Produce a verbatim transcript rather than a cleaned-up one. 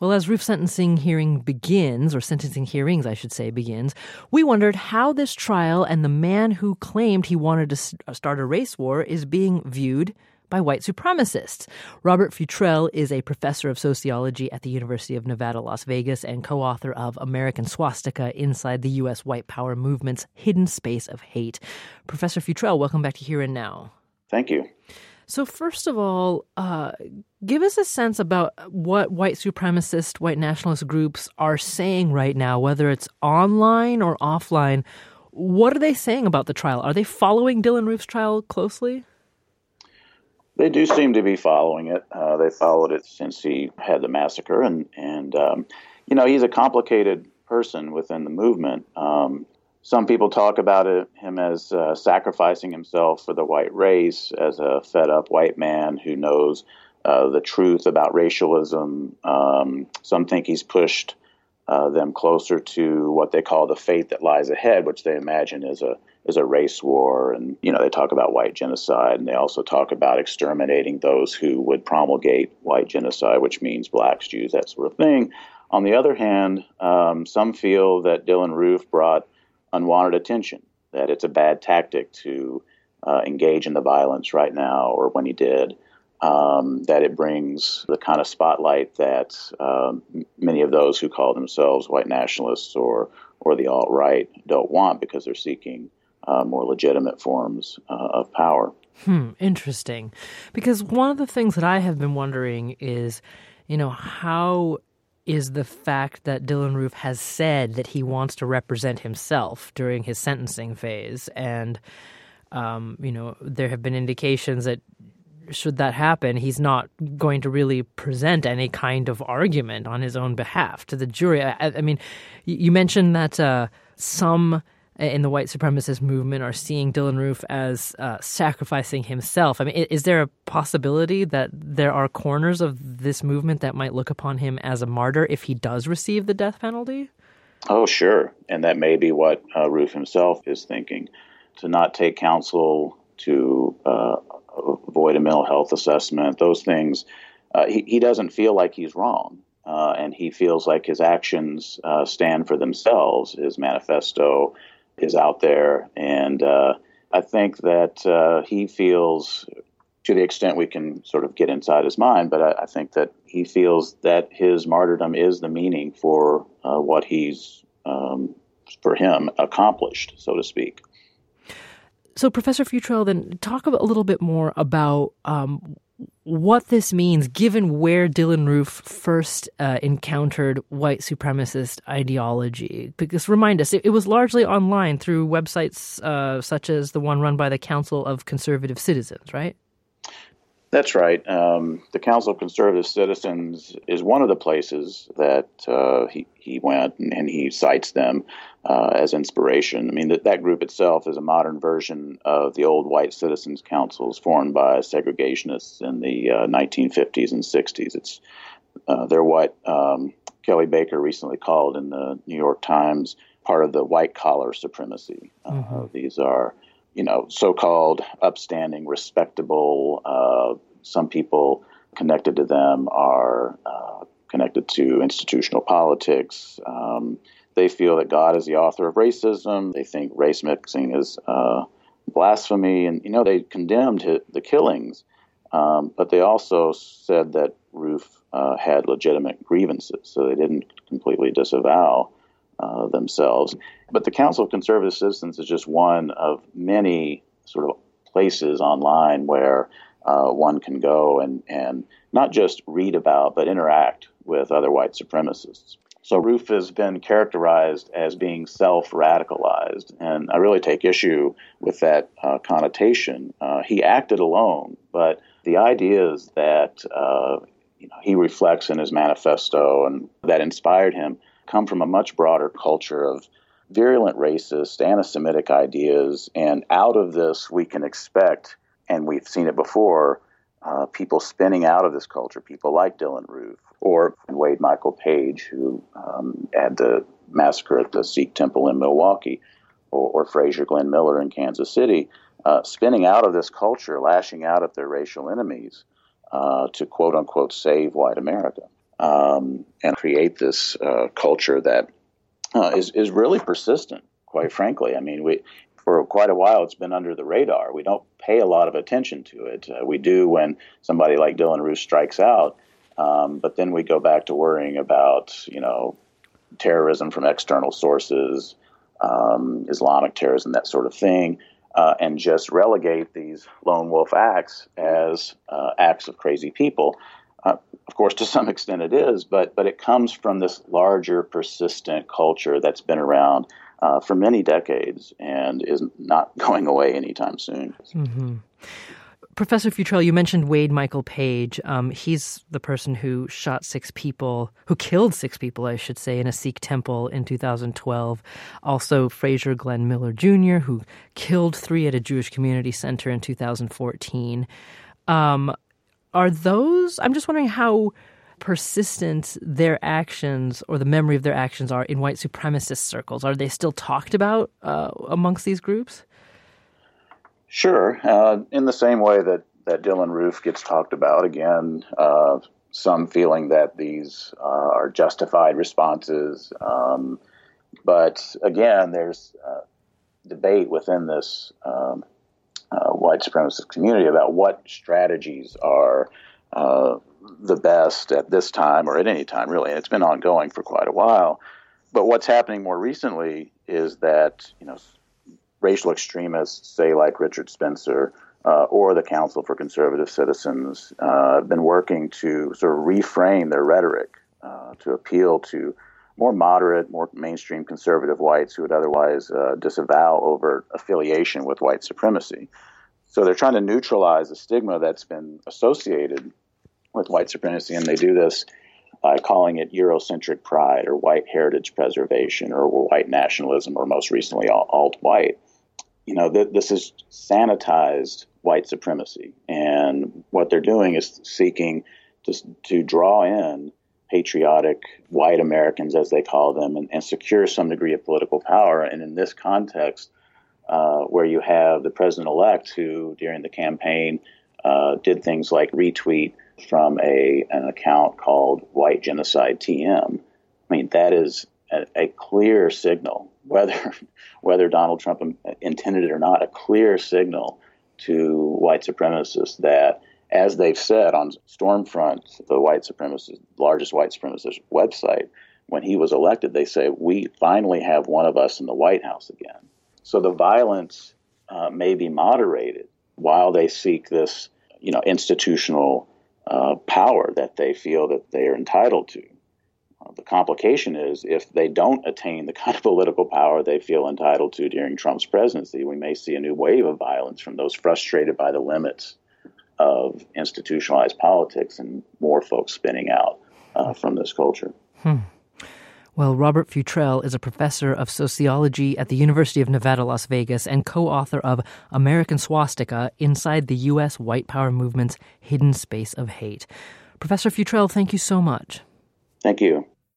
Well, as Roof's sentencing hearing begins, or sentencing hearings, I should say, begins, we wondered how this trial and the man who claimed he wanted to start a race war is being viewed by white supremacists. Robert Futrell is a professor of sociology at the University of Nevada, Las Vegas, and co-author of American Swastika Inside the U S White Power Movement's Hidden Space of Hate. Professor Futrell, welcome back to Here and Now. Thank you. So first of all, uh, give us a sense about what white supremacist, white nationalist groups are saying right now, whether it's online or offline. What are they saying about the trial? Are they following Dylann Roof's trial closely? They do seem to be following it. Uh, they followed it since he had the massacre. And, and um, you know, he's a complicated person within the movement. Um, some people talk about it, him as uh, sacrificing himself for the white race, as a fed-up white man who knows uh, the truth about racialism. Um, some think he's pushed uh, them closer to what they call the fate that lies ahead, which they imagine is a is a race war. And, you know, they talk about white genocide, and they also talk about exterminating those who would promulgate white genocide, which means blacks, Jews, that sort of thing. On the other hand, um, some feel that Dylann Roof brought unwanted attention, that it's a bad tactic to uh, engage in the violence right now, or when he did, um, that it brings the kind of spotlight that um, many of those who call themselves white nationalists or or the alt-right don't want, because they're seeking uh, more legitimate forms uh, of power. Hmm, interesting. Because one of the things that I have been wondering is, you know, how is the fact that Dylann Roof has said that he wants to represent himself during his sentencing phase, and, um, you know, there have been indications that should that happen, he's not going to really present any kind of argument on his own behalf to the jury. I, I mean, you mentioned that uh, some in the white supremacist movement are seeing Dylann Roof as uh, sacrificing himself. I mean, is there a possibility that there are corners of this movement that might look upon him as a martyr if he does receive the death penalty? Oh, sure. And that may be what uh, Roof himself is thinking, to not take counsel, to uh, avoid a mental health assessment, those things. Uh, he, he doesn't feel like he's wrong, uh, and he feels like his actions uh, stand for themselves. His manifesto is out there, and uh, I think that uh, he feels, to the extent we can sort of get inside his mind, but I, I think that he feels that his martyrdom is the meaning for uh, what he's, um, for him, accomplished, so to speak. So, Professor Futrell, then talk a little bit more about um, what this means, given where Dylann Roof first uh, encountered white supremacist ideology. Because remind us, it, it was largely online through websites uh, such as the one run by the Council of Conservative Citizens, right? That's right. Um, the Council of Conservative Citizens is one of the places that uh, he, he went, and, and he cites them uh, as inspiration. I mean, that, that group itself is a modern version of the old white citizens' councils formed by segregationists in the uh, nineteen fifties and sixties. It's uh, they're what um, Kelly Baker recently called in the New York Times part of the white-collar supremacy. Mm-hmm. Uh, these are you know, so-called upstanding, respectable. Uh, some people connected to them are uh, connected to institutional politics. Um, they feel that God is the author of racism. They think race mixing is uh, blasphemy. And, you know, they condemned his, the killings, um, but they also said that Roof uh, had legitimate grievances, so they didn't completely disavow Uh, themselves. But the Council of Conservative Citizens is just one of many sort of places online where uh, one can go and, and not just read about, but interact with other white supremacists. So Roof has been characterized as being self-radicalized, and I really take issue with that uh, connotation. Uh, he acted alone, but the ideas that uh, you know, he reflects in his manifesto and that inspired him come from a much broader culture of virulent racist, anti-Semitic ideas. And out of this, we can expect, and we've seen it before, uh, people spinning out of this culture, people like Dylann Roof or Wade Michael Page, who um, had the massacre at the Sikh temple in Milwaukee, or, or Frazier Glenn Miller in Kansas City, uh, spinning out of this culture, lashing out at their racial enemies uh, to quote-unquote save white America. um, and create this uh, culture that uh, is is really persistent. Quite frankly, I mean, we for quite a while it's been under the radar. We don't pay a lot of attention to it. Uh, we do when somebody like Dylann Roof strikes out, um, but then we go back to worrying about you know terrorism from external sources, um, Islamic terrorism, that sort of thing. Uh, and just relegate these lone wolf acts as uh, acts of crazy people. Uh, of course, to some extent it is, but but it comes from this larger, persistent culture that's been around uh, for many decades and is not going away anytime soon. Mm-hmm. Professor Futrell, you mentioned Wade Michael Page. Um, he's the person who shot six people, who killed six people, I should say, in a Sikh temple in two thousand twelve. Also, Fraser Glenn Miller Junior, who killed three at a Jewish community center in two thousand fourteen. Um, are those, I'm just wondering how persistent their actions or the memory of their actions are in white supremacist circles. Are they still talked about uh, amongst these groups? Sure. Uh, in the same way that, that Dylann Roof gets talked about, again, uh, some feeling that these uh, are justified responses. Um, but again, there's uh, debate within this um, uh, white supremacist community about what strategies are uh, the best at this time or at any time, really. And it's been ongoing for quite a while. But what's happening more recently is that, you know, racial extremists, say like Richard Spencer uh, or the Council for Conservative Citizens, uh, have been working to sort of reframe their rhetoric uh, to appeal to more moderate, more mainstream conservative whites who would otherwise uh, disavow overt affiliation with white supremacy. So they're trying to neutralize the stigma that's been associated with white supremacy, and they do this by calling it Eurocentric pride or white heritage preservation or white nationalism or most recently alt-white. You know, th- this is sanitized white supremacy. And what they're doing is seeking to, to draw in patriotic white Americans, as they call them, and, and secure some degree of political power. And in this context, uh, where you have the president-elect who, during the campaign, uh, did things like retweet from a an account called White Genocide T M. I mean, that is a, a clear signal, whether whether Donald Trump intended it or not, a clear signal to white supremacists that, as they've said on Stormfront, the white supremacist, largest white supremacist website, when he was elected, they say, we finally have one of us in the White House again. So the violence uh, may be moderated while they seek this, you know, institutional Uh, power that they feel that they are entitled to. Uh, the complication is if they don't attain the kind of political power they feel entitled to during Trump's presidency, we may see a new wave of violence from those frustrated by the limits of institutionalized politics and more folks spinning out uh, from this culture. Hmm. Well, Robert Futrell is a professor of sociology at the University of Nevada, Las Vegas, and co-author of American Swastika, Inside the U S White Power Movement's Hidden Space of Hate. Professor Futrell, thank you so much. Thank you.